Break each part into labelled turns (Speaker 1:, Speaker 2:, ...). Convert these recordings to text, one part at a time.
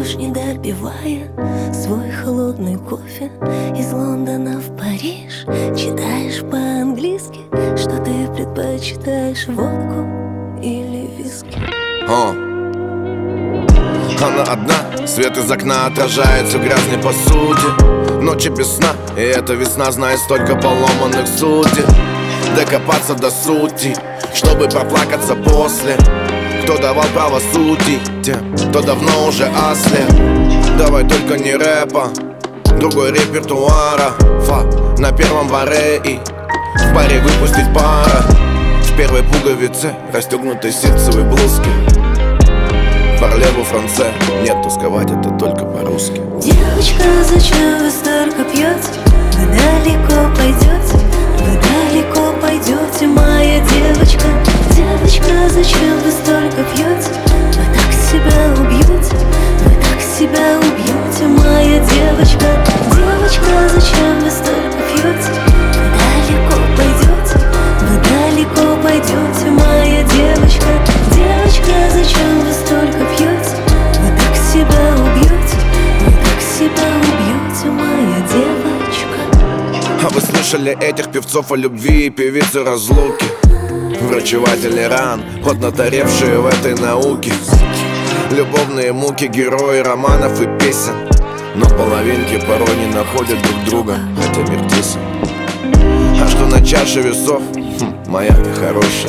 Speaker 1: Пьешь, не допивая свой холодный кофе. Из Лондона в Париж читаешь по-английски, что ты предпочитаешь, водку или виски.
Speaker 2: Она одна, свет из окна отражается в грязной посуде. Ночи без сна, и эта весна знает столько поломанных судеб. Докопаться до сути, чтобы проплакаться после. Кто давал право судить тем, кто давно уже ослеп. Давай только не рэпа, другой репертуара. На первом баре и в паре выпустить пара. В первой пуговице расстегнутой ситцевой блузки. Парлеву франце, нет, тосковать это только по-русски.
Speaker 1: Девочка, зачем вы столько пьете? Вы далеко пойдете, вы далеко пойдете, моя девочка. Девочка, зачем вы столько пьете? Вы так себя убьете, вы так себя убьете, моя девочка. Девочка, зачем вы столько пьете? Вы далеко пойдете, вы далеко пойдете, моя девочка. Девочка, зачем вы столько пьете? Вы так себя убьете, вы так себя убьете, моя девочка.
Speaker 2: А вы слышали этих певцов о любви и певицы разлуки? Врачеватели ран, поднаторевшие в этой науке. Любовные муки, герои романов и песен. Но половинки порой не находят друг друга, хотя мир тесен. А что на чаше весов? Моя ты хорошая.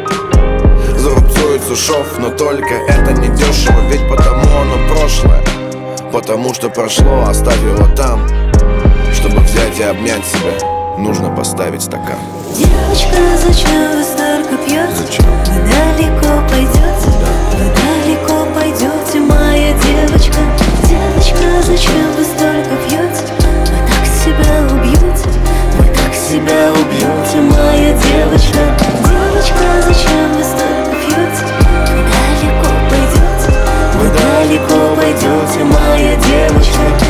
Speaker 2: Зарубцуется шов, но только это не дешево. Ведь потому оно прошлое, потому что прошло, оставь его там. Чтобы взять и обнять себя, нужно поставить стакан.
Speaker 1: Девочка, зачем вы столько пьете?
Speaker 2: Зачем?
Speaker 1: Вы далеко пойдете, вы далеко пойдете, моя девочка. Девочка, зачем вы столько пьете? Вы так себя убьете, вы так себя убьете, моя девочка. Девочка, зачем вы столько пьете? Вы далеко пойдете, вы далеко пойдете, моя девочка.